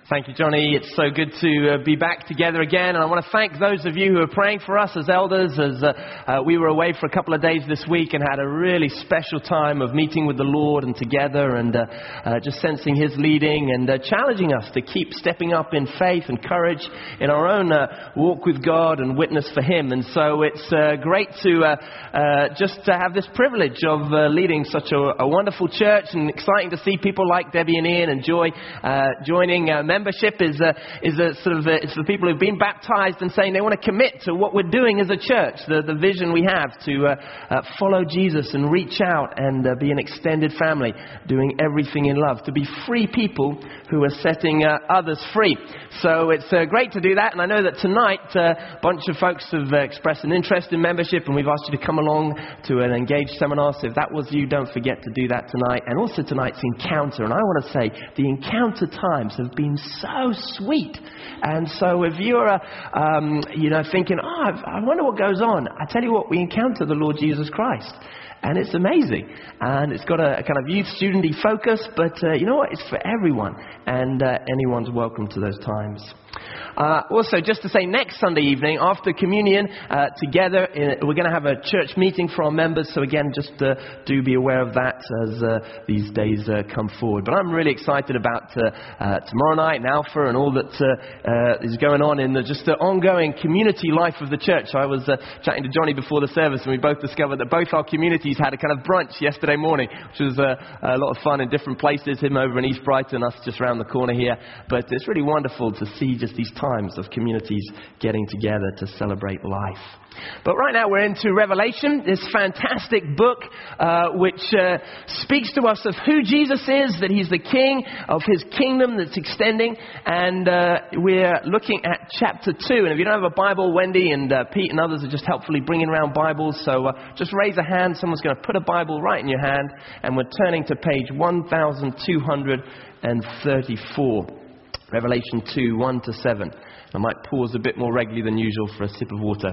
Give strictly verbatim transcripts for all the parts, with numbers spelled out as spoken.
Thank you, Johnny. It's so good to uh, be back together again. And I want to thank those of you who are praying for us as elders, as uh, uh, we were away for a couple of days this week and had a really special time of meeting with the Lord and together and uh, uh, just sensing His leading and uh, challenging us to keep stepping up in faith and courage in our own uh, walk with God and witness for Him. And so it's uh, great to uh, uh, just to have this privilege of uh, leading such a, a wonderful church, and exciting to see people like Debbie and Ian and Joy uh, joining uh, Membership is a, is a sort of a, it's the people who've been baptized and saying they want to commit to what we're doing as a church, the, the vision we have to uh, uh, follow Jesus and reach out and uh, be an extended family, doing everything in love, to be free people who are setting uh, others free. So it's uh, great to do that, and I know that tonight uh, a bunch of folks have uh, expressed an interest in membership, and we've asked you to come along to an Engage seminar. So if that was you, don't forget to do that tonight. And also tonight's encounter, and I want to say the encounter times have been so sweet. And so if you're uh, um, you know thinking, oh, I wonder what goes on, I tell you what, we encounter the Lord Jesus Christ. And it's amazing. And it's got a, a kind of youth student-y focus, but uh, you know what? It's for everyone. And uh, anyone's welcome to those times. Uh, also, just to say, next Sunday evening, after communion, uh, together, in, we're going to have a church meeting for our members. So again, just uh, do be aware of that as uh, these days uh, come forward. But I'm really excited about uh, uh, tomorrow night and Alpha and all that uh, uh, is going on in the, just the ongoing community life of the church. I was uh, chatting to Johnny before the service, and we both discovered that both our communities had a kind of brunch yesterday morning, which was uh, a lot of fun in different places. Him over in East Brighton, us just around the corner here. But it's really wonderful to see just these times of communities getting together to celebrate life. But right now we're into Revelation, this fantastic book uh, which uh, speaks to us of who Jesus is, that He's the King of His kingdom that's extending. And uh, we're looking at chapter two. And if you don't have a Bible, Wendy and uh, Pete and others are just helpfully bringing around Bibles. So uh, just raise a hand. Someone's going to put a Bible right in your hand. And we're turning to page one thousand two hundred thirty-four. Revelation two, one to seven. I might pause a bit more regularly than usual for a sip of water,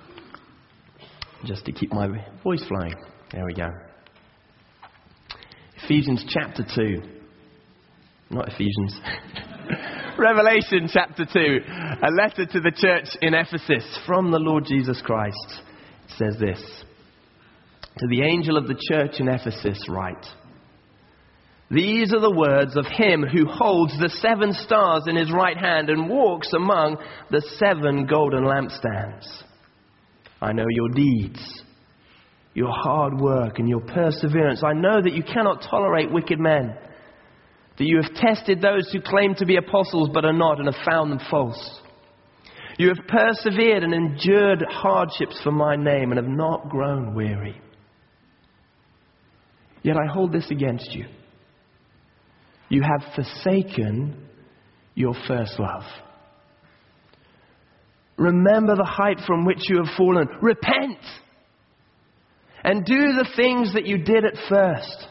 just to keep my voice flowing. There we go. Ephesians chapter two. Not Ephesians. Revelation chapter two. A letter to the church in Ephesus from the Lord Jesus Christ. It says this. To the angel of the church in Ephesus write. These are the words of Him who holds the seven stars in His right hand and walks among the seven golden lampstands. I know your deeds, your hard work and your perseverance. I know that you cannot tolerate wicked men, that you have tested those who claim to be apostles but are not and have found them false. You have persevered and endured hardships for my name and have not grown weary. Yet I hold this against you. You have forsaken your first love. Remember the height from which you have fallen. Repent and do the things that you did at first.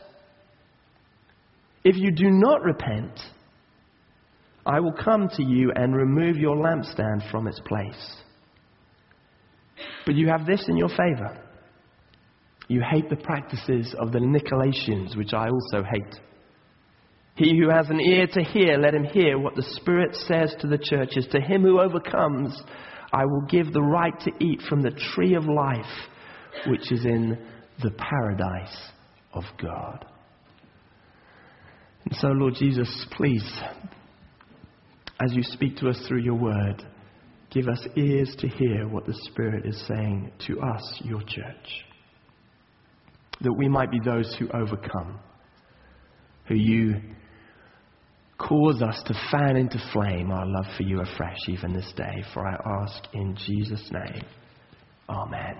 If you do not repent, I will come to you and remove your lampstand from its place. But you have this in your favor. You hate the practices of the Nicolaitans, which I also hate. He who has an ear to hear, let him hear what the Spirit says to the churches. To him who overcomes, I will give the right to eat from the tree of life, which is in the paradise of God. And so, Lord Jesus, please, as you speak to us through your word, give us ears to hear what the Spirit is saying to us, your church. That we might be those who overcome, who you cause us to fan into flame our love for you afresh even this day. For I ask in Jesus' name. Amen.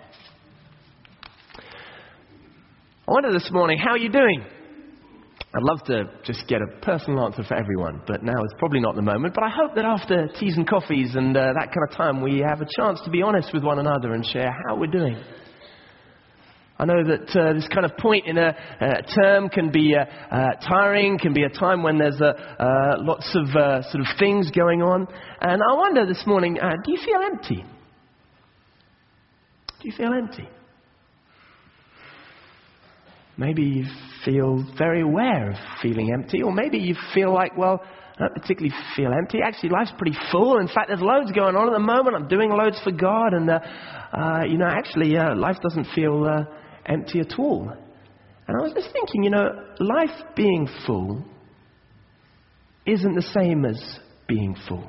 I wonder this morning, how are you doing? I'd love to just get a personal answer for everyone, but now is probably not the moment. But I hope that after teas and coffees and uh, that kind of time, we have a chance to be honest with one another and share how we're doing. I know that uh, this kind of point in a, a term can be uh, uh, tiring, can be a time when there's uh, uh, lots of uh, sort of things going on. And I wonder this morning, uh, do you feel empty? Do you feel empty? Maybe you feel very aware of feeling empty, or maybe you feel like, well, I don't particularly feel empty. Actually, life's pretty full. In fact, there's loads going on at the moment. I'm doing loads for God. And, uh, uh, you know, actually, uh, life doesn't feel uh, empty at all. And I was just thinking, you know, life being full isn't the same as being full.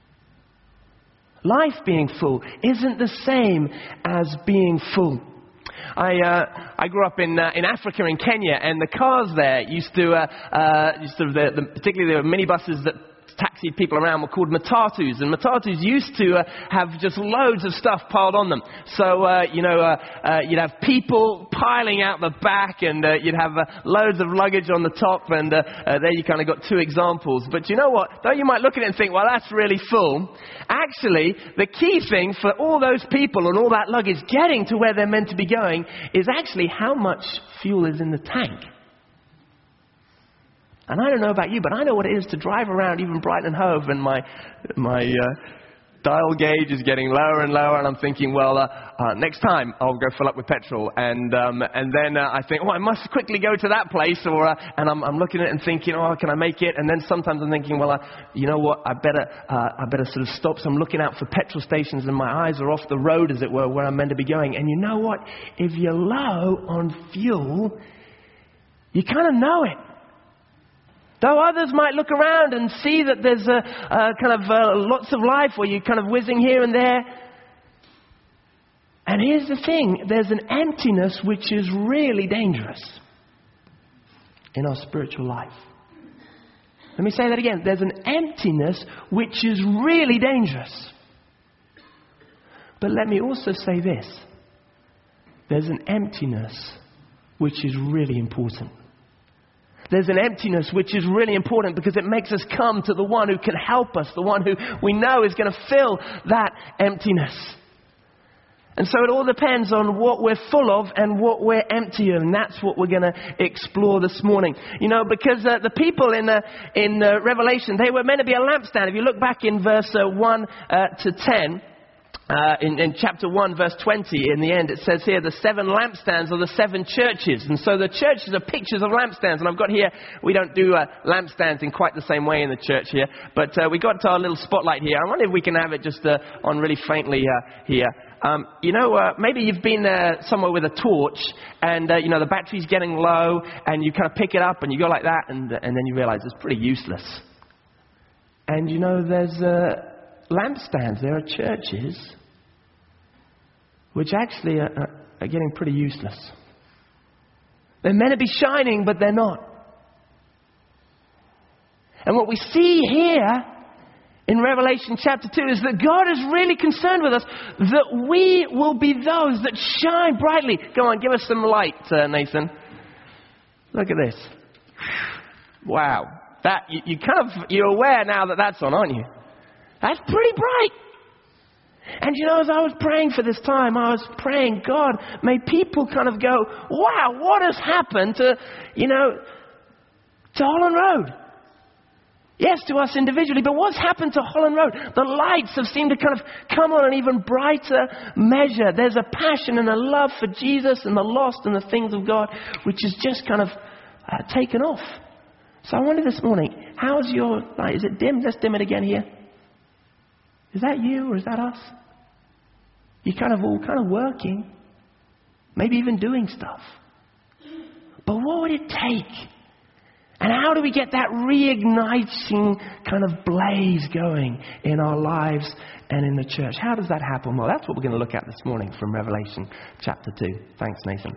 Life being full isn't the same as being full. I uh, I grew up in uh, in Africa, in Kenya, and the cars there used to, uh, uh, used to the, the, particularly the minibuses that taxied people around were called matatus, and matatus used to uh, have just loads of stuff piled on them. So uh, you know, uh, uh, you'd have people piling out the back, and uh, you'd have uh, loads of luggage on the top, and uh, uh, there you kind of got two examples. But you know what? Though you might look at it and think, well, that's really full. Actually, the key thing for all those people and all that luggage getting to where they're meant to be going is actually how much fuel is in the tank. And I don't know about you, but I know what it is to drive around even Brighton and Hove, and my my uh, dial gauge is getting lower and lower, and I'm thinking, well, uh, uh, next time I'll go fill up with petrol, and um, and then uh, I think, oh, I must quickly go to that place, or uh, and I'm, I'm looking at it and thinking, oh, can I make it? And then sometimes I'm thinking, well, uh, you know what? I better uh, I better sort of stop. So I'm looking out for petrol stations, and my eyes are off the road, as it were, where I'm meant to be going. And you know what? If you're low on fuel, you kind of know it. Though others might look around and see that there's a, a kind of uh, lots of life where you're kind of whizzing here and there. And here's the thing, there's an emptiness which is really dangerous in our spiritual life. Let me say that again. There's an emptiness which is really dangerous. But let me also say this. There's an emptiness which is really important. There's an emptiness which is really important because it makes us come to the one who can help us, the one who we know is going to fill that emptiness. And so it all depends on what we're full of and what we're empty of, and that's what we're going to explore this morning. You know, because uh, the people in uh, in uh, Revelation, they were meant to be a lampstand. If you look back in verse uh, one uh, to ten, Uh, in, in chapter one, verse twenty, in the end, it says here, the seven lampstands are the seven churches. And so the churches are pictures of lampstands. And I've got here, we don't do uh, lampstands in quite the same way in the church here. But uh, we got our little spotlight here. I wonder if we can have it just uh, on really faintly uh, here. Um, you know, uh, maybe you've been uh, somewhere with a torch and, uh, you know, the battery's getting low and you kind of pick it up and you go like that and, and then you realize it's pretty useless. And, you know, there's uh, lampstands. There are churches which actually are, are getting pretty useless. They're meant to be shining, but they're not. And what we see here in Revelation chapter two is that God is really concerned with us, that we will be those that shine brightly. Go on, give us some light, uh, Nathan. Look at this. Wow. That you, you kind of, you're aware now that that's on, aren't you? That's pretty bright. And you know, as I was praying for this time, I was praying, God, may people kind of go, wow, what has happened to, you know, to Holland Road? Yes, to us individually, but what's happened to Holland Road? The lights have seemed to kind of come on an even brighter measure. There's a passion and a love for Jesus and the lost and the things of God, which is just kind of uh, taken off. So I wonder this morning, how's your light? Is it dim? Let's dim it again here. Is that you or is that us? You're kind of all kind of working, maybe even doing stuff. But what would it take? And how do we get that reigniting kind of blaze going in our lives and in the church? How does that happen? Well, that's what we're going to look at this morning from Revelation chapter two. Thanks, Nathan.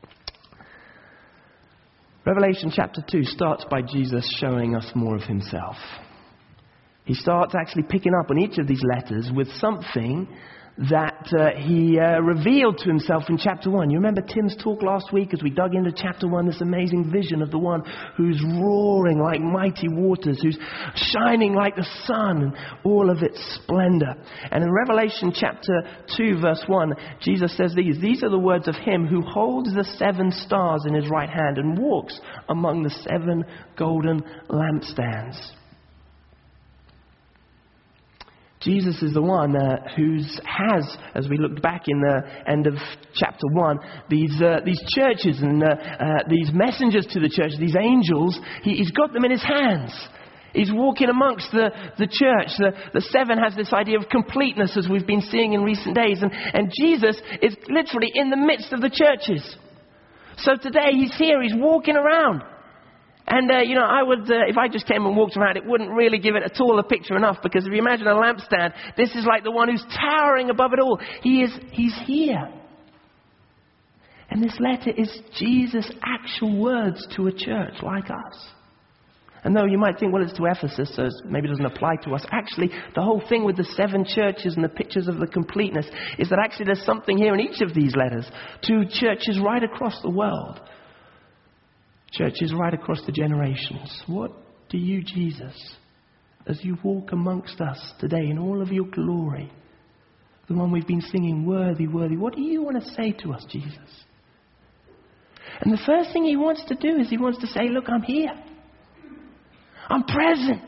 Revelation chapter two starts by Jesus showing us more of himself. He starts actually picking up on each of these letters with something that uh, he uh, revealed to himself in chapter one. You remember Tim's talk last week as we dug into chapter one, this amazing vision of the one who's roaring like mighty waters, who's shining like the sun, and all of its splendor. And in Revelation chapter two, verse one, Jesus says these, these are the words of him who holds the seven stars in his right hand and walks among the seven golden lampstands. Jesus is the one uh, who has, as we looked back in the end of chapter one, these uh, these churches and uh, uh, these messengers to the church, these angels, he, he's got them in his hands. He's walking amongst the, the church. The, the seven has this idea of completeness, as we've been seeing in recent days. And, and Jesus is literally in the midst of the churches. So today he's here, he's walking around. And, uh, you know, I would, uh, if I just came and walked around, it wouldn't really give it at all a picture enough. Because if you imagine a lampstand, this is like the one who's towering above it all. He is, he's here. And this letter is Jesus' actual words to a church like us. And though you might think, well, it's to Ephesus, so maybe it doesn't apply to us. Actually, the whole thing with the seven churches and the pictures of the completeness is that actually there's something here in each of these letters to churches right across the world. Churches right across the generations. What do you, Jesus, as you walk amongst us today in all of your glory, the one we've been singing, worthy, worthy, what do you want to say to us, Jesus? And the first thing he wants to do is he wants to say, look, I'm here. I'm present.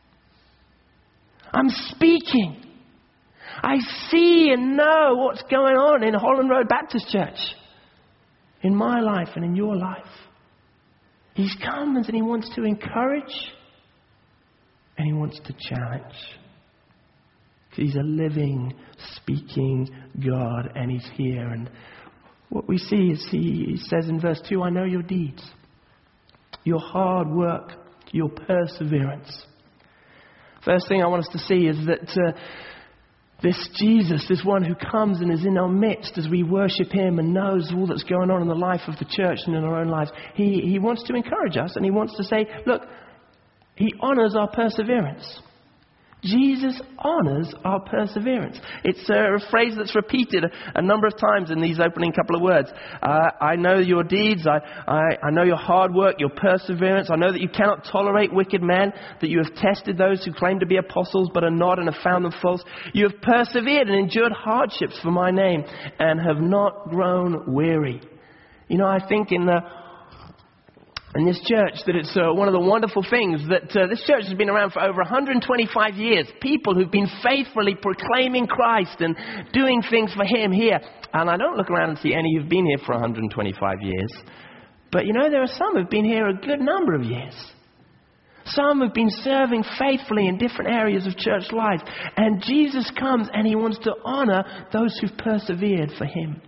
I'm speaking. I see and know what's going on in Holland Road Baptist Church. In my life and in your life. He's come and he wants to encourage. And he wants to challenge. He's a living, speaking God. And he's here. And what we see is he, he says in verse two, I know your deeds. Your hard work. Your perseverance. First thing I want us to see is that uh, this Jesus, this one who comes and is in our midst as we worship him and knows all that's going on in the life of the church and in our own lives, he, he wants to encourage us and he wants to say, look, he honors our perseverance. Jesus honors our perseverance. It's a phrase that's repeated a, a number of times in these opening couple of words. Uh, I know your deeds. I, I, I know your hard work, your perseverance. I know that you cannot tolerate wicked men, that you have tested those who claim to be apostles but are not and have found them false. You have persevered and endured hardships for my name and have not grown weary. You know, I think in the in this church that it's uh, one of the wonderful things that uh, this church has been around for over one hundred twenty-five years. People who've been faithfully proclaiming Christ and doing things for him here. And I don't look around and see any who've been here for one hundred twenty-five years. But you know, there are some who've been here a good number of years. Some have been serving faithfully in different areas of church life. And Jesus comes and he wants to honor those who've persevered for him.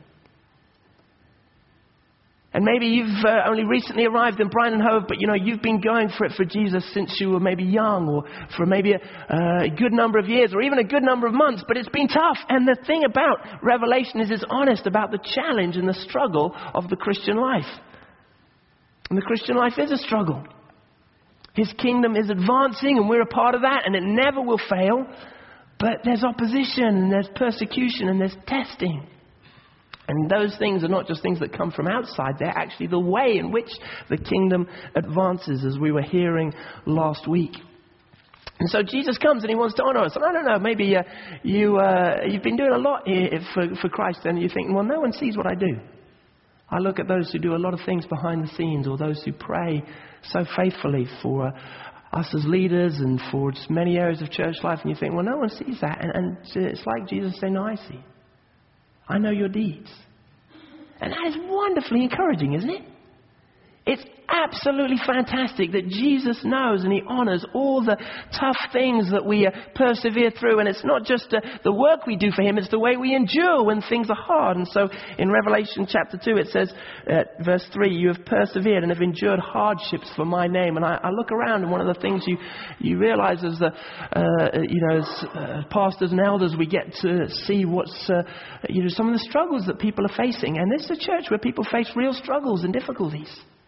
And maybe you've uh, only recently arrived in Brighton and Hove, but you know, you've been going for it for Jesus since you were maybe young or for maybe a, uh, a good number of years or even a good number of months, but it's been tough. And the thing about Revelation is it's honest about the challenge and the struggle of the Christian life. And the Christian life is a struggle. His kingdom is advancing and we're a part of that and it never will fail. But there's opposition and there's persecution and there's testing. And those things are not just things that come from outside. They're actually the way in which the kingdom advances, as we were hearing last week. And so Jesus comes and he wants to honor us. And I don't know, maybe uh, you, uh, you've been doing a lot here for, for Christ and you think, well, no one sees what I do. I look at those who do a lot of things behind the scenes or those who pray so faithfully for uh, us as leaders and for just many areas of church life. And you think, well, no one sees that. And, and it's like Jesus saying, no, I see. I know your deeds. And that is wonderfully encouraging, isn't it? It's absolutely fantastic that Jesus knows and he honors all the tough things that we uh, persevere through. And it's not just uh, the work we do for him, it's the way we endure when things are hard. And so in Revelation chapter two, it says, uh, verse three, you have persevered and have endured hardships for my name. And I, I look around and one of the things you, you realize as, the, uh, you know, as uh, pastors and elders, we get to see what's, uh, you know, some of the struggles that people are facing. And this is a church where people face real struggles and difficulties.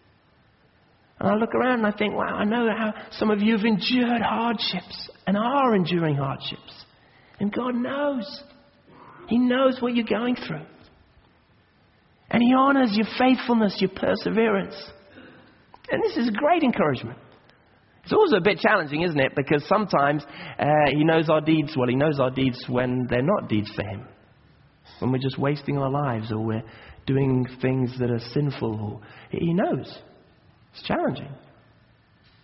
And I look around and I think, wow, I know how some of you have endured hardships and are enduring hardships. And God knows. He knows what you're going through. And he honors your faithfulness, your perseverance. And this is great encouragement. It's also a bit challenging, isn't it? Because sometimes uh, he knows our deeds. Well, he knows our deeds when they're not deeds for him. When we're just wasting our lives or we're doing things that are sinful. Or, he knows. It's challenging.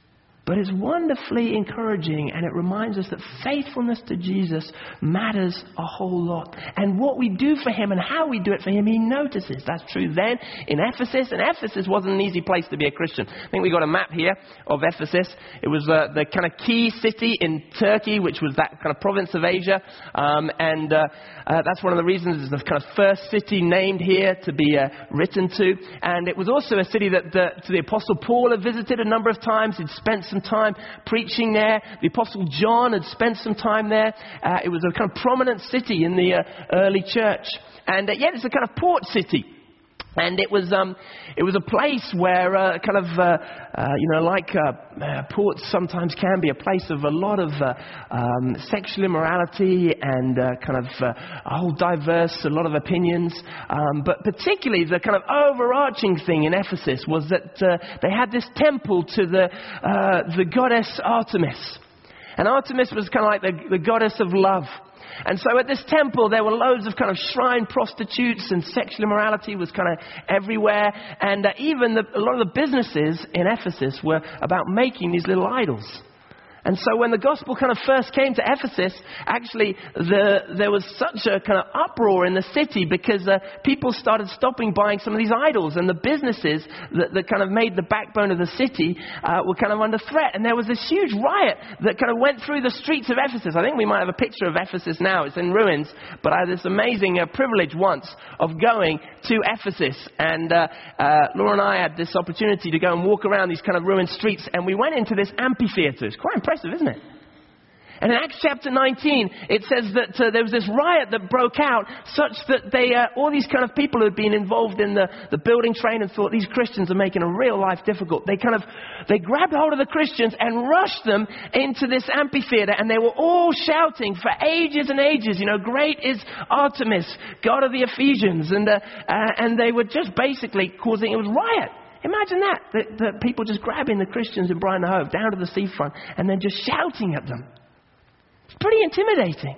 But it's wonderfully encouraging, and it reminds us that faithfulness to Jesus matters a whole lot. And what we do for him and how we do it for him, he notices. That's true then in Ephesus. And Ephesus wasn't an easy place to be a Christian. I think we got a map here of Ephesus. It was uh, the kind of key city in Turkey, which was that kind of province of Asia. Um, and uh, uh, that's one of the reasons it's the kind of first city named here to be uh, written to. And it was also a city that the, to the Apostle Paul had visited a number of times. He'd spent some time preaching there. The Apostle John had spent some time there. Uh, it was a kind of prominent city in the uh, early church. And uh, yet it's a kind of port city. And it was um, it was a place where uh, kind of, uh, uh, you know, like uh, uh, ports sometimes can be a place of a lot of uh, um, sexual immorality and uh, kind of uh, a whole diverse, a lot of opinions. Um, but particularly the kind of overarching thing in Ephesus was that uh, they had this temple to the, uh, the goddess Artemis. And Artemis was kind of like the, the goddess of love. And so at this temple, there were loads of kind of shrine prostitutes, and sexual immorality was kind of everywhere. And uh, even the, a lot of the businesses in Ephesus were about making these little idols. And so when the gospel kind of first came to Ephesus, actually the, there was such a kind of uproar in the city because uh, people started stopping buying some of these idols, and the businesses that, that kind of made the backbone of the city uh, were kind of under threat. And there was this huge riot that kind of went through the streets of Ephesus. I think we might have a picture of Ephesus now. It's in ruins, but I had this amazing uh, privilege once of going to Ephesus. And uh, uh, Laura and I had this opportunity to go and walk around these kind of ruined streets, and we went into this amphitheater. It's quite impressive, isn't it? And in Acts chapter nineteen, it says that uh, there was this riot that broke out such that they, uh, all these kind of people who had been involved in the, the building train and thought these Christians are making a real life difficult. They kind of, they grabbed hold of the Christians and rushed them into this amphitheater, and they were all shouting for ages and ages, you know, great is Artemis, God of the Ephesians. And, uh, uh, and they were just basically causing, it was riot. Imagine that, the, the people just grabbing the Christians in Brighton Hove down to the seafront and then just shouting at them. It's pretty intimidating.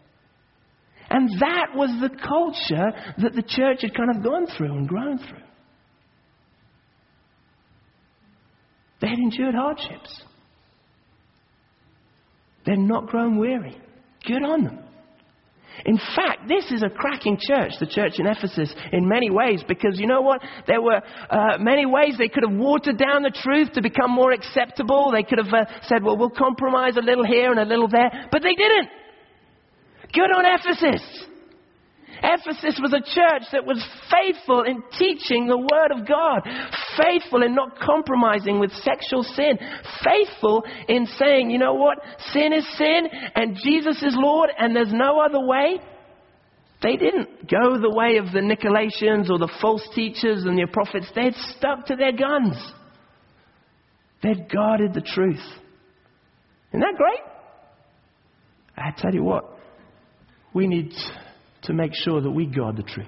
And that was the culture that the church had kind of gone through and grown through. They had endured hardships. They had not grown weary. Good on them. In fact, this is a cracking church, the church in Ephesus, in many ways, because you know what? There were uh, many ways they could have watered down the truth to become more acceptable. They could have uh, said, well, we'll compromise a little here and a little there. But they didn't. Good on Ephesus. Ephesus was a church that was faithful in teaching the Word of God, faithful in not compromising with sexual sin, faithful in saying, you know what, sin is sin and Jesus is Lord and there's no other way. They didn't go the way of the Nicolaitans or the false teachers and the prophets. They'd stuck to their guns. They'd guarded the truth. Isn't that great? I tell you what, we need to make sure that we guard the truth.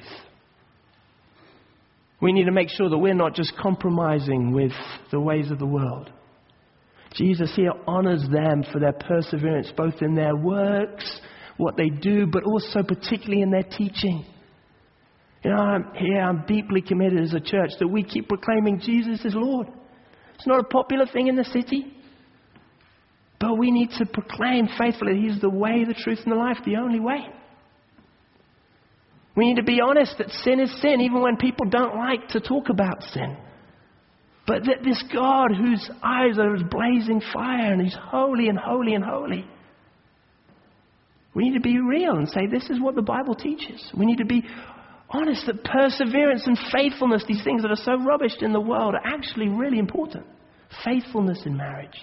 We need to make sure that we're not just compromising with the ways of the world. Jesus here honors them for their perseverance, both in their works, what they do, but also particularly in their teaching. You know, I'm here, I'm deeply committed as a church that we keep proclaiming Jesus is Lord. It's not a popular thing in the city, but we need to proclaim faithfully He's the way, the truth, and the life, the only way. We need to be honest that sin is sin, even when people don't like to talk about sin. But that this God whose eyes are as blazing fire and He's holy and holy and holy. We need to be real and say this is what the Bible teaches. We need to be honest that perseverance and faithfulness, these things that are so rubbished in the world, are actually really important. Faithfulness in marriage.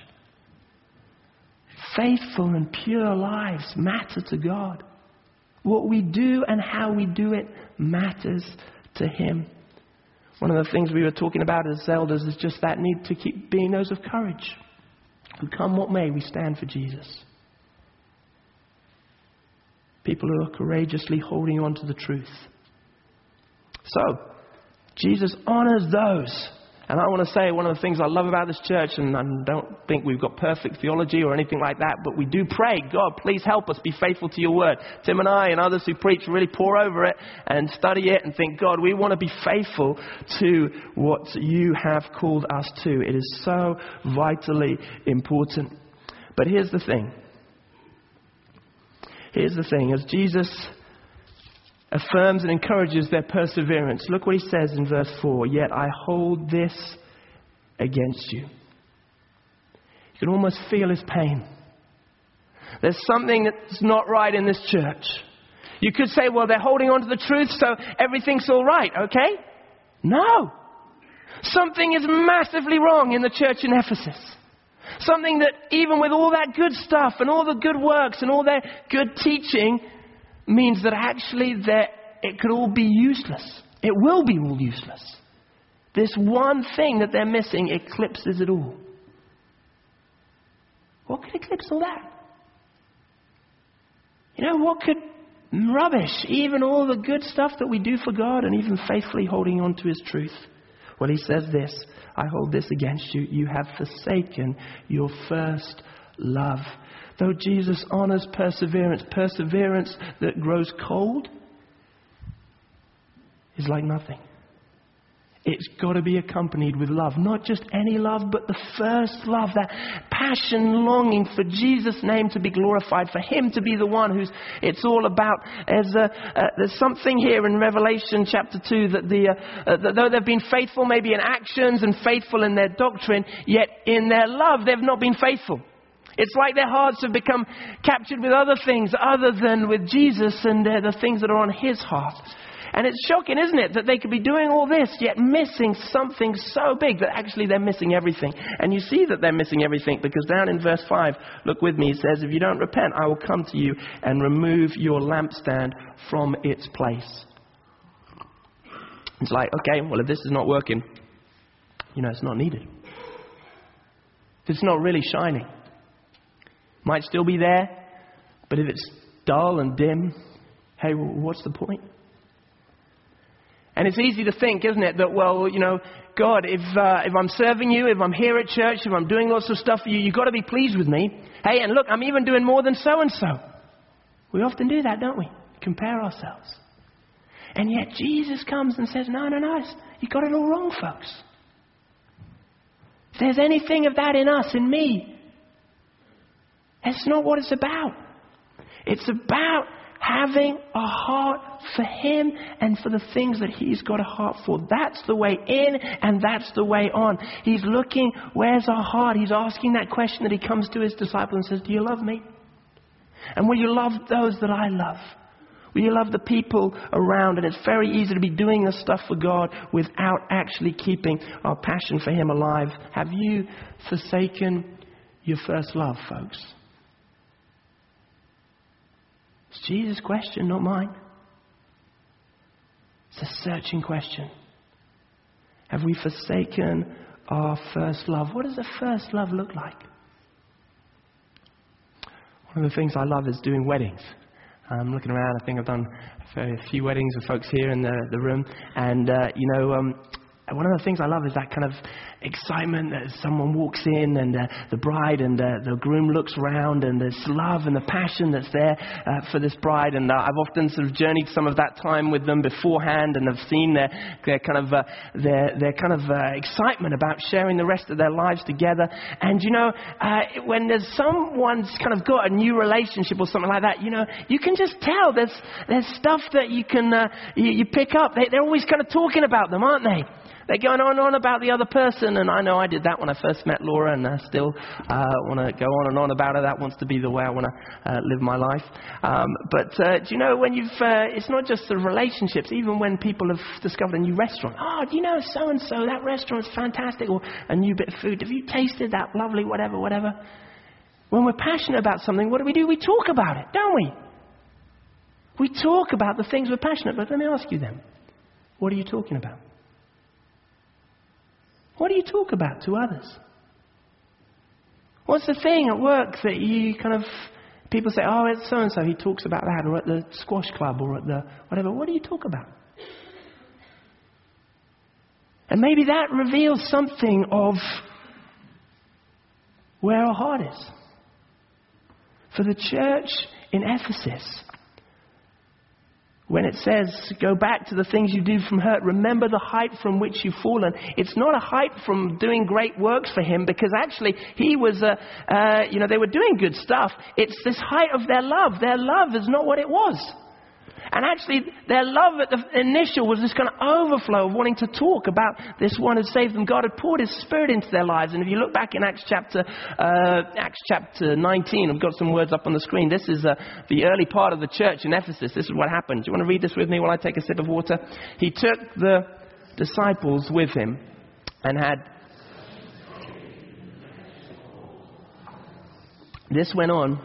Faithful and pure lives matter to God. What we do and how we do it matters to Him. One of the things we were talking about as elders is just that need to keep being those of courage. Who come what may, we stand for Jesus. People who are courageously holding on to the truth. So, Jesus honors those And I want to say one of the things I love about this church, and I don't think we've got perfect theology or anything like that, but we do pray, God, please help us be faithful to your word. Tim and I and others who preach really pour over it and study it and think, God, we want to be faithful to what you have called us to. It is so vitally important. But here's the thing. Here's the thing. As Jesus affirms and encourages their perseverance, look what he says in verse four. Yet I hold this against you. You can almost feel his pain. There's something that's not right in this church. You could say, well, they're holding on to the truth, so everything's all right, okay? No. Something is massively wrong in the church in Ephesus. Something that even with all that good stuff and all the good works and all their good teaching means that actually that it could all be useless. It will be all useless. This one thing that they're missing eclipses it all. What could eclipse all that? You know, what could rubbish even all the good stuff that we do for God and even faithfully holding on to his truth? Well, he says this, I hold this against you. You have forsaken your first love. Though Jesus honors perseverance, perseverance that grows cold is like nothing. It's got to be accompanied with love. Not just any love, but the first love. That passion, longing for Jesus' name to be glorified. For him to be the one who's it's all about. There's, a, uh, there's something here in Revelation chapter two that, the, uh, uh, that though they've been faithful maybe in actions and faithful in their doctrine, yet in their love they've not been faithful. It's like their hearts have become captured with other things other than with Jesus and uh, the things that are on his heart. And it's shocking, isn't it, that they could be doing all this, yet missing something so big that actually they're missing everything. And you see that they're missing everything because down in verse five, look with me, it says, if you don't repent, I will come to you and remove your lampstand from its place. It's like, okay, well, if this is not working, you know, it's not needed. If it's not really shining, might still be there, but if it's dull and dim, hey, well, what's the point? And it's easy to think, isn't it, that, well, you know, God, if uh, if I'm serving you, if I'm here at church, if I'm doing lots of stuff for you, you've got to be pleased with me. Hey, and look, I'm even doing more than so-and-so. We often do that, don't we? Compare ourselves. And yet Jesus comes and says, no, no, no, you got it all wrong, folks. If there's anything of that in us, in me, that's not what it's about. It's about having a heart for him and for the things that he's got a heart for. That's the way in and that's the way on. He's looking, where's our heart? He's asking that question that he comes to his disciples and says, do you love me? And will you love those that I love? Will you love the people around? And it's very easy to be doing this stuff for God without actually keeping our passion for him alive. Have you forsaken your first love, folks? It's Jesus' question, not mine. It's a searching question. Have we forsaken our first love? What does the first love look like? One of the things I love is doing weddings. I'm looking around, I think I've done a few weddings with folks here in the, the room. And, uh, you know, um, one of the things I love is that kind of excitement that someone walks in and uh, the bride and uh, the groom looks around and there's love and the passion that's there uh, for this bride. And uh, I've often sort of journeyed some of that time with them beforehand and have seen their, their kind of uh, their their kind of uh, excitement about sharing the rest of their lives together. And you know, uh, when there's someone's kind of got a new relationship or something like that, you know, you can just tell there's there's stuff that you can uh, you, you pick up. They, they're always kind of talking about them, aren't they? They're going on and on about the other person, and I know I did that when I first met Laura, and I still uh, want to go on and on about her. That wants to be the way I want to uh, live my life. Um, but uh, do you know, when you've, uh, it's not just the relationships, even when people have discovered a new restaurant. Oh, do you know so-and-so, that restaurant's fantastic, or a new bit of food. Have you tasted that lovely whatever, whatever? When we're passionate about something, what do we do? We talk about it, don't we? We talk about the things we're passionate about. Let me ask you then, what are you talking about? What do you talk about to others? What's the thing at work that you kind of, people say, oh, it's so-and-so, he talks about that, or at the squash club, or at the whatever. What do you talk about? And maybe that reveals something of where our heart is. For the church in Ephesus, when it says, go back to the things you do from hurt, remember the height from which you've fallen. It's not a height from doing great works for him, because actually he was, uh, uh, you know, they were doing good stuff. It's this height of their love. Their love is not what it was. And actually, their love at the initial was this kind of overflow of wanting to talk about this one who saved them. God had poured his Spirit into their lives. And if you look back in Acts chapter uh, Acts chapter nineteen, I've got some words up on the screen. This is uh, the early part of the church in Ephesus. This is what happened. Do you want to read this with me while I take a sip of water? He took the disciples with him and had... This went on.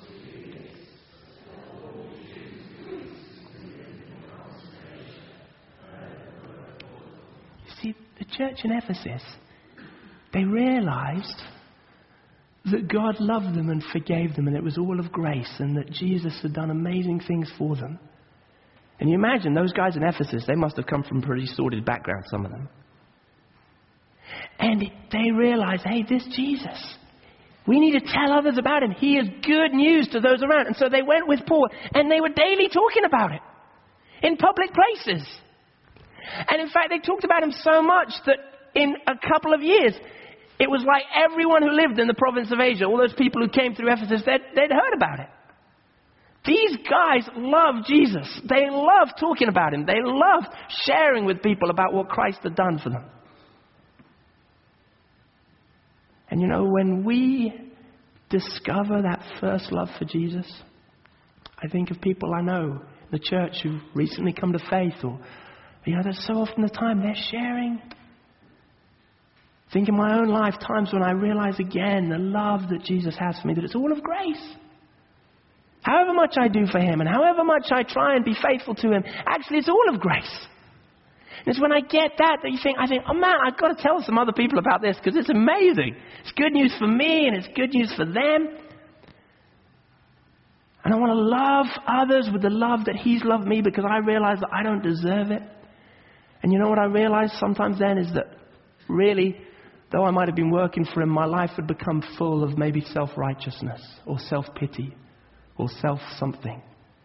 The church in Ephesus, they realized that God loved them and forgave them, and it was all of grace, and that Jesus had done amazing things for them. And you imagine those guys in Ephesus, they must have come from pretty sordid backgrounds, some of them. And they realized, hey, this Jesus, we need to tell others about him. He is good news to those around. And so they went with Paul, and they were daily talking about it in public places. And in fact, they talked about him so much that in a couple of years, it was like everyone who lived in the province of Asia, all those people who came through Ephesus, they'd, they'd heard about it. These guys love Jesus. They love talking about him. They love sharing with people about what Christ had done for them. And you know, when we discover that first love for Jesus, I think of people I know in the church who've recently come to faith, or you know, there's so often the time they're sharing. Think in my own life, times when I realize again the love that Jesus has for me, that it's all of grace. However much I do for him, and however much I try and be faithful to him, actually it's all of grace. And it's when I get that that you think, I think, oh man, I've got to tell some other people about this, because it's amazing. It's good news for me, and it's good news for them. And I want to love others with the love that he's loved me, because I realize that I don't deserve it. And you know what I realized sometimes then is that really, though I might have been working for him, my life had become full of maybe self-righteousness or self-pity or self-something.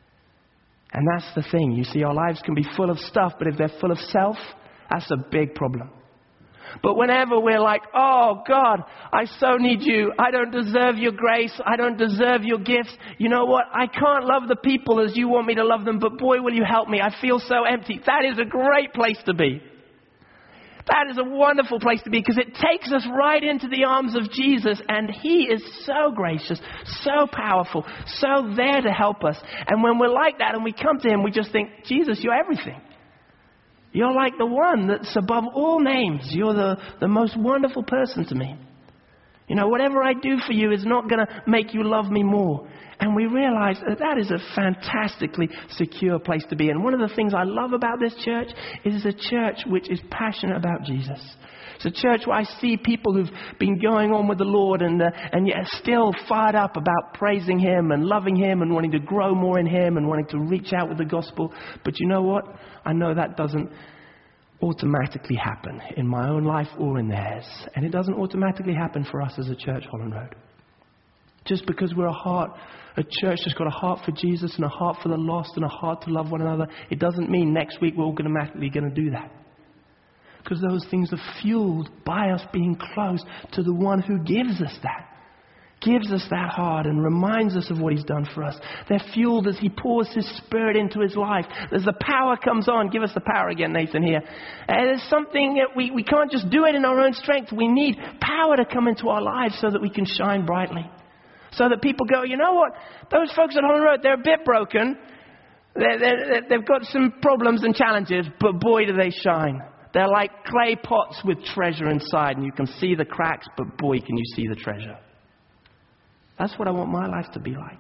And that's the thing. You see, our lives can be full of stuff, but if they're full of self, that's a big problem. But whenever we're like, oh God, I so need you. I don't deserve your grace. I don't deserve your gifts. You know what? I can't love the people as you want me to love them, but boy, will you help me. I feel so empty. That is a great place to be. That is a wonderful place to be, because it takes us right into the arms of Jesus, and he is so gracious, so powerful, so there to help us. And when we're like that and we come to him, we just think, Jesus, you're everything. You're like the one that's above all names. You're the, the most wonderful person to me. You know, whatever I do for you is not going to make you love me more. And we realize that that is a fantastically secure place to be. And one of the things I love about this church is it's a church which is passionate about Jesus. It's a church where I see people who've been going on with the Lord and uh, and yet still fired up about praising him and loving him and wanting to grow more in him and wanting to reach out with the gospel. But you know what? I know that doesn't automatically happen in my own life or in theirs. And it doesn't automatically happen for us as a church, Holland Road. Just because we're a heart, a church that's got a heart for Jesus and a heart for the lost and a heart to love one another, it doesn't mean next week we're automatically going to do that. Because those things are fueled by us being close to the one who gives us that. Gives us that heart and reminds us of what he's done for us. They're fueled as he pours his Spirit into his life. As the power comes on, give us the power again, Nathan, here. And there's something that we, we can't just do it in our own strength. We need power to come into our lives so that we can shine brightly. So that people go, you know what? Those folks at Holland Road, they're a bit broken. They're, they're, they've got some problems and challenges, but boy, do they shine. They're like clay pots with treasure inside, and you can see the cracks, but boy, can you see the treasure. That's what I want my life to be like.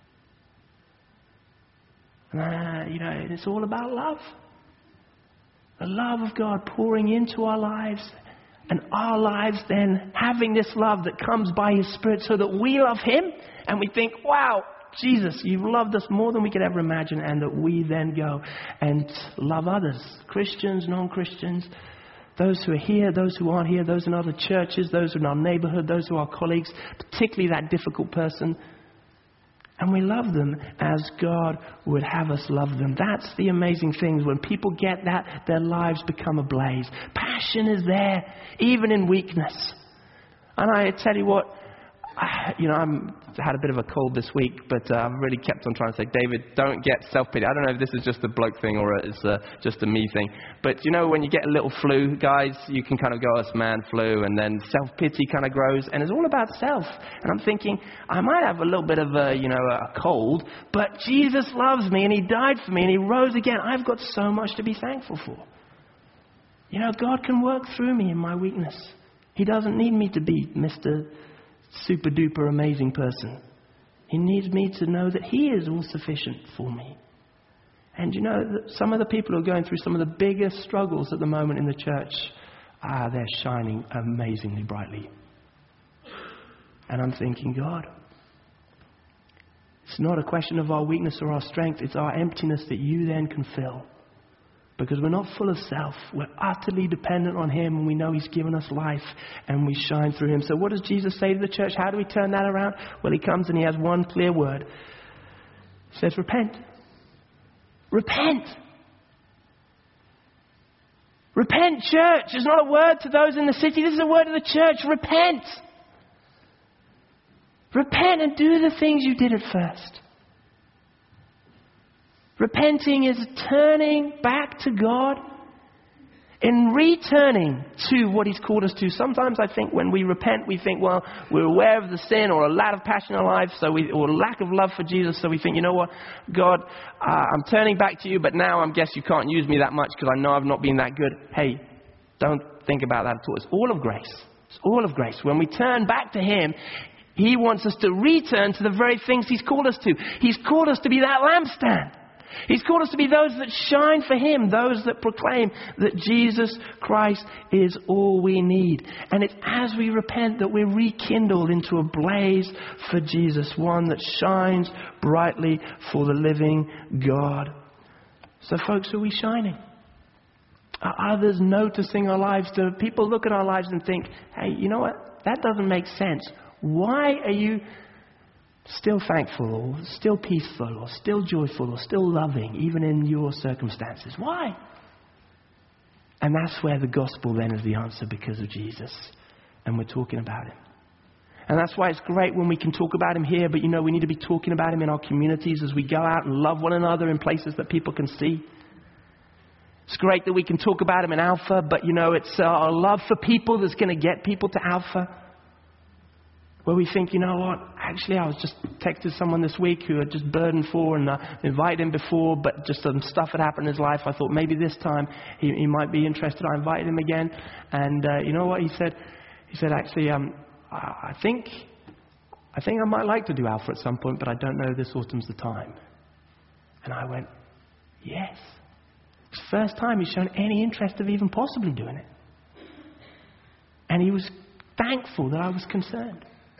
And, uh, you know, it's all about love. The love of God pouring into our lives, and our lives then having this love that comes by his Spirit so that we love him, and we think, wow, Jesus, you've loved us more than we could ever imagine, and that we then go and love others, Christians, non-Christians, Those who are here, those who aren't here, those in other churches, those in our neighborhood, those who are our colleagues, particularly that difficult person. And we love them as God would have us love them. That's the amazing thing. When people get that, their lives become ablaze. Passion is there, even in weakness. And I tell you what, you know, I'm had a bit of a cold this week, but uh, I've really kept on trying to say, David, don't get self-pity. I don't know if this is just a bloke thing or it's uh, just a me thing. But, you know, when you get a little flu, guys, you can kind of go, oh, it's man flu, and then self-pity kind of grows, and it's all about self. And I'm thinking, I might have a little bit of a, you know, a cold, but Jesus loves me, and he died for me, and he rose again. I've got so much to be thankful for. You know, God can work through me in my weakness. He doesn't need me to be Mister super duper amazing person. He needs me to know that he is all sufficient for me. And you know, some of the people who are going through some of the biggest struggles at the moment in the church, ah, they're shining amazingly brightly. And I'm thinking, God, it's not a question of our weakness or our strength, it's our emptiness that you then can fill. Because we're not full of self. We're utterly dependent on him, and we know he's given us life, and we shine through him. So what does Jesus say to the church? How do we turn that around? Well, he comes and he has one clear word. He says, repent. Repent. Repent, church. It's not a word to those in the city. This is a word to the church. Repent. Repent and do the things you did at first. Repenting is turning back to God and returning to what he's called us to. Sometimes I think when we repent, we think, well, we're aware of the sin or a lack of passion in our life, so we, or lack of love for Jesus. So we think, you know what, God, uh, I'm turning back to you, but now I guess you can't use me that much because I know I've not been that good. Hey, don't think about that at all. It's all of grace. It's all of grace. When we turn back to him, he wants us to return to the very things he's called us to. He's called us to be that lampstand. He's called us to be those that shine for him, those that proclaim that Jesus Christ is all we need. And it's as we repent that we're rekindled into a blaze for Jesus, one that shines brightly for the living God. So folks, are we shining? Are others noticing our lives? Do people look at our lives and think, hey, you know what? That doesn't make sense. Why are you still thankful, or still peaceful, or still joyful, or still loving, even in your circumstances? Why? And that's where the gospel then is the answer, because of Jesus. And we're talking about him. And that's why it's great when we can talk about him here, but you know, we need to be talking about him in our communities as we go out and love one another in places that people can see. It's great that we can talk about him in Alpha, but you know, it's our love for people that's going to get people to Alpha. Where we think, you know what, actually I was just texted someone this week who had just burdened for and uh, invited him before, but just some stuff had happened in his life. I thought maybe this time he, he might be interested. I invited him again. And uh, you know what he said? He said, actually, um, I think I think I might like to do Alpha at some point, but I don't know this autumn's the time. And I went, yes. It's the first time he's shown any interest of even possibly doing it. And he was thankful that I was concerned.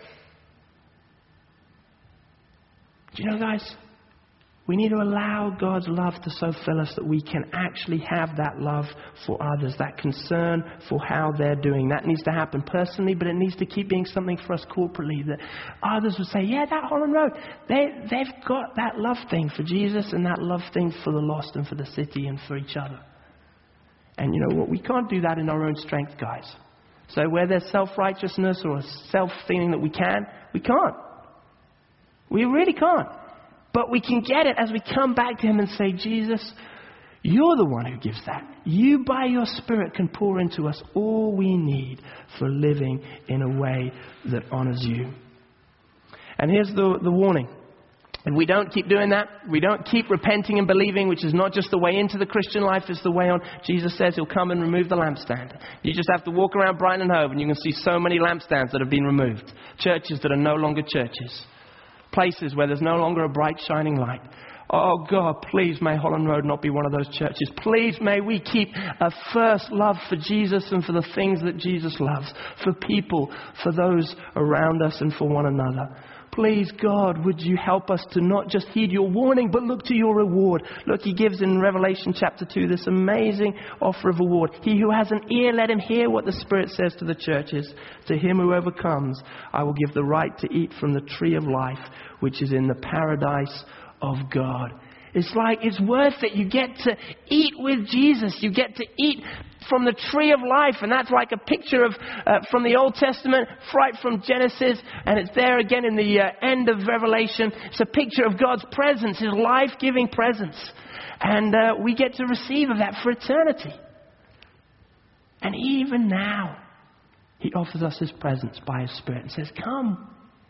Do you know, guys, we need to allow God's love to so fill us that we can actually have that love for others, that concern for how they're doing. That needs to happen personally, but it needs to keep being something for us corporately, that others would say, yeah, that Holland Road, they, they've got that love thing for Jesus and that love thing for the lost and for the city and for each other. And you know what? We can't do that in our own strength, guys. So where there's self-righteousness or a self-feeling that we can, we can't. We really can't. But we can get it as we come back to him and say, Jesus, you're the one who gives that. You, by your Spirit, can pour into us all we need for living in a way that honors you. And here's the, the warning. And we don't keep doing that. We don't keep repenting and believing, which is not just the way into the Christian life, it's the way on. Jesus says he'll come and remove the lampstand. You just have to walk around Brighton and Hove and you can see so many lampstands that have been removed. Churches that are no longer churches. Places where there's no longer a bright shining light. Oh God, please may Holland Road not be one of those churches. Please may we keep a first love for Jesus and for the things that Jesus loves. For people, for those around us and for one another. Please, God, would you help us to not just heed your warning, but look to your reward. Look, he gives in Revelation chapter two this amazing offer of reward. He who has an ear, let him hear what the Spirit says to the churches. To him who overcomes, I will give the right to eat from the tree of life, which is in the paradise of God. It's like, it's worth it. You get to eat with Jesus. You get to eat from the tree of life. And that's like a picture of uh, from the Old Testament, right from Genesis. And it's there again in the uh, end of Revelation. It's a picture of God's presence, his life-giving presence. And uh, we get to receive of that for eternity. And even now, he offers us his presence by his Spirit and says, come.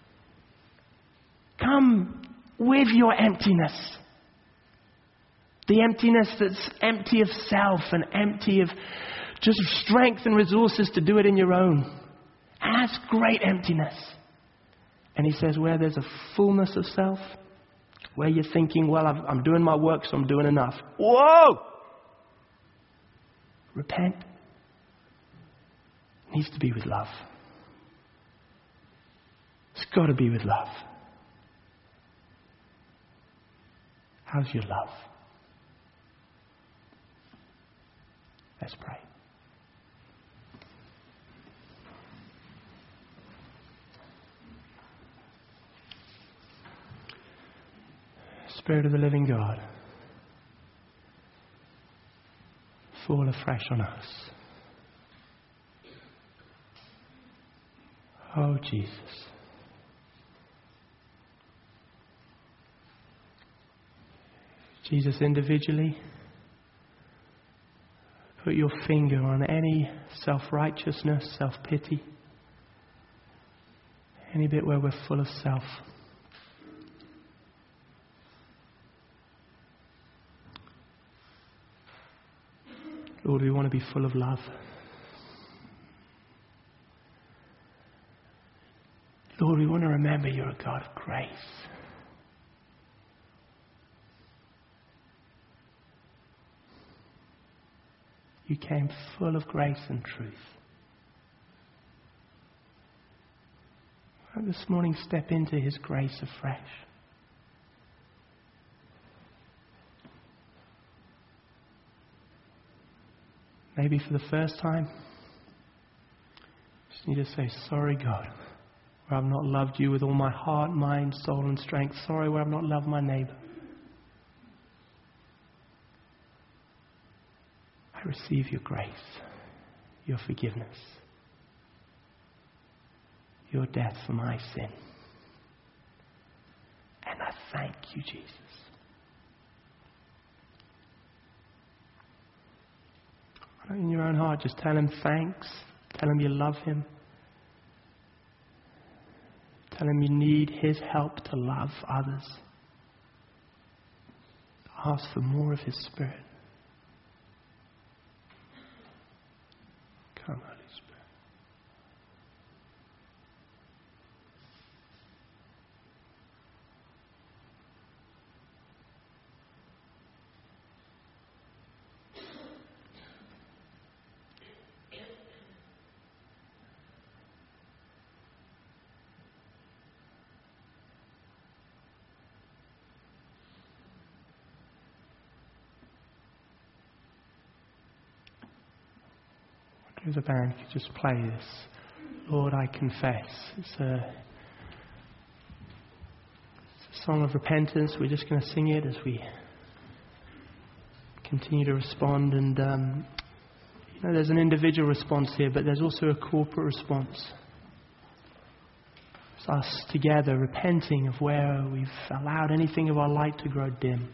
Come with your emptiness. The emptiness that's empty of self and empty of just strength and resources to do it in your own. And that's great emptiness. And he says, where there's a fullness of self, where you're thinking, well, I'm, I'm doing my work, so I'm doing enough. Whoa! Repent. It needs to be with love. It's got to be with love. How's your love? Let's pray. Spirit of the living God, fall afresh on us. Oh, Jesus. Jesus, individually, put your finger on any self-righteousness, self-pity, any bit where we're full of self. Lord, we want to be full of love. Lord, we want to remember you're a God of grace. You came full of grace and truth. And this morning, step into his grace afresh. Maybe for the first time, just need to say, sorry, God, where I've not loved you with all my heart, mind, soul, and strength. Sorry where I've not loved my neighbor. I receive your grace, your forgiveness, your death for my sin. And I thank you, Jesus. In your own heart, just tell him thanks. Tell him you love him. Tell him you need his help to love others. Ask for more of his Spirit. Come, Holy Spirit. If the band could just play this. Lord, I confess. It's a, it's a song of repentance. We're just going to sing it as we continue to respond. And, um, you know, there's an individual response here, but there's also a corporate response. It's us together repenting of where we've allowed anything of our light to grow dim.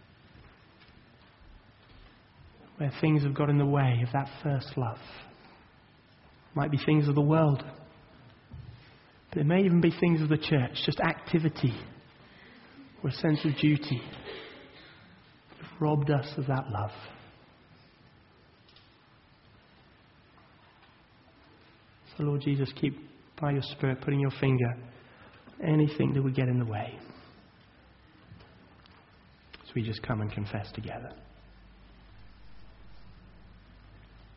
Where things have got in the way of that first love. Might be things of the world. But it may even be things of the church. Just activity. Or a sense of duty. That have robbed us of that love. So Lord Jesus, keep by your Spirit putting your finger on anything that would get in the way. As we just come and confess together.